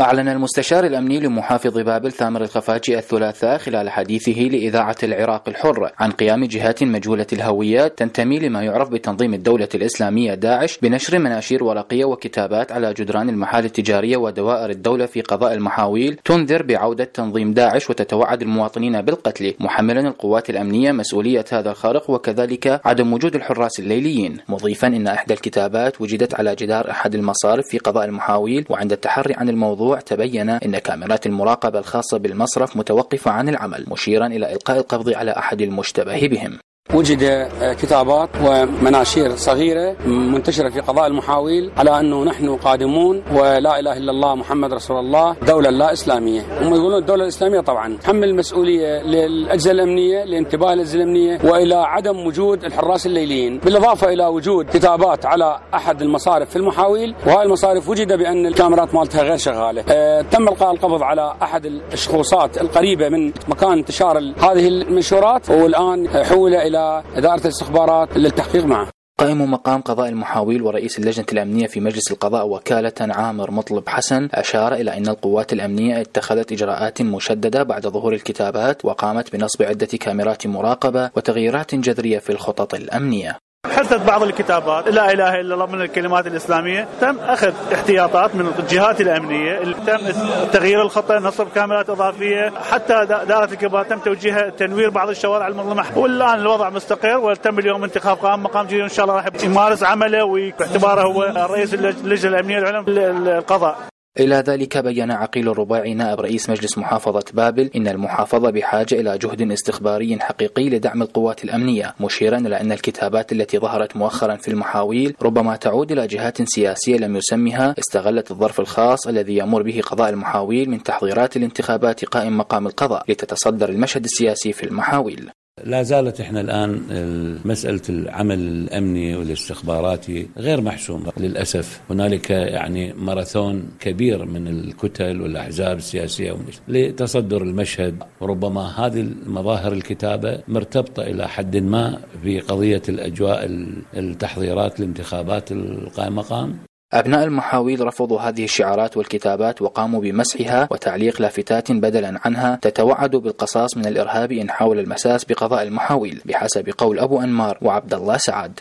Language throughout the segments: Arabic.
أعلن المستشار الأمني لمحافظ بابل ثامر الخفاجي الثلاثاء خلال حديثه لإذاعة العراق الحر عن قيام جهات مجهولة الهويات تنتمي لما يعرف بتنظيم الدولة الإسلامية داعش بنشر مناشير ورقية وكتابات على جدران المحال التجارية ودوائر الدولة في قضاء المحاويل تنذر بعودة تنظيم داعش وتتوعد المواطنين بالقتل، محملا القوات الأمنية مسؤولية هذا الخارق وكذلك عدم وجود الحراس الليليين، مضيفا إن إحدى الكتابات وجدت على جدار أحد المصارف في قضاء المحاويل، وعند التحري عن الموضوع تبين أن كاميرات المراقبة الخاصة بالمصرف متوقفة عن العمل، مشيرا إلى إلقاء القبض على أحد المشتبه بهم. وجد كتابات ومناشير صغيرة منتشرة في قضاء المحاويل على أنه نحن قادمون ولا إله إلا الله محمد رسول الله دولة لا إسلامية. هم يقولون الدولة الإسلامية طبعا حمل المسؤولية للأجهزة الأمنية لانتباه الأجهزة الأمنية وإلى عدم وجود الحراس الليليين، بالإضافة إلى وجود كتابات على أحد المصارف في المحاويل، وهذه المصارف وجد بأن الكاميرات مالتها غير شغالة. تم إلقاء القبض على أحد الشخوصات القريبة من مكان انتشار هذه المنشورات، والآن حول إلى إدارة الاستخبارات للتحقيق معه. قائم مقام قضاء المحاويل ورئيس اللجنة الأمنية في مجلس القضاء وكالة عامر مطلب حسن أشار إلى أن القوات الأمنية اتخذت إجراءات مشددة بعد ظهور الكتابات وقامت بنصب عدة كاميرات مراقبة وتغييرات جذرية في الخطط الأمنية. حدثت بعض الكتابات لا إله إلا الله من الكلمات الإسلامية، تم أخذ احتياطات من الجهات الأمنية، تم تغيير الخطة، نصب كاميرات إضافية، حتى دائرة الكبار تم توجيه تنوير بعض الشوارع المظلمة، والآن الوضع مستقر وتم اليوم انتخاب قائم مقام جديد إن شاء الله راح يمارس عمله وباعتباره هو رئيس اللجنة الأمنية العليا للقضاء. إلى ذلك بيّن عقيل الرباعي نائب رئيس مجلس محافظة بابل إن المحافظة بحاجة إلى جهد استخباري حقيقي لدعم القوات الأمنية، مشيرا إلى أن الكتابات التي ظهرت مؤخرا في المحاويل ربما تعود إلى جهات سياسية لم يسمها استغلت الظرف الخاص الذي يمر به قضاء المحاويل من تحضيرات الانتخابات قائم مقام القضاء لتتصدر المشهد السياسي في المحاويل. لا زالت احنا الآن مسألة العمل الأمني والاستخباراتي غير محسومة للأسف. هنالك يعني ماراثون كبير من الكتل والأحزاب السياسية لتصدر المشهد، وربما هذه المظاهر الكتابة مرتبطة إلى حد ما في قضية الأجواء التحضيرات الانتخابات القائم مقام. أبناء المحاويل رفضوا هذه الشعارات والكتابات وقاموا بمسحها وتعليق لافتات بدلا عنها تتوعد بالقصاص من الإرهاب إن حاول المساس بقضاء المحاويل، بحسب قول أبو أنمار وعبد الله سعد.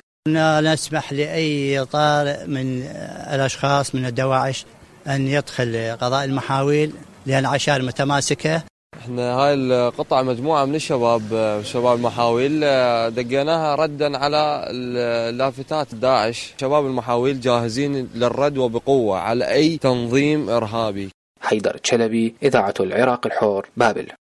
نسمح لأي طارئ من الأشخاص من الدواعش أن يدخل قضاء المحاويل لأن عشائر متماسكة. احنا هاي القطعة مجموعة من شباب المحاويل دقيناها ردا على لافتات داعش. شباب المحاويل جاهزين للرد وبقوة على أي تنظيم إرهابي. حيدر تشلبي، إذاعة العراق الحر، بابل.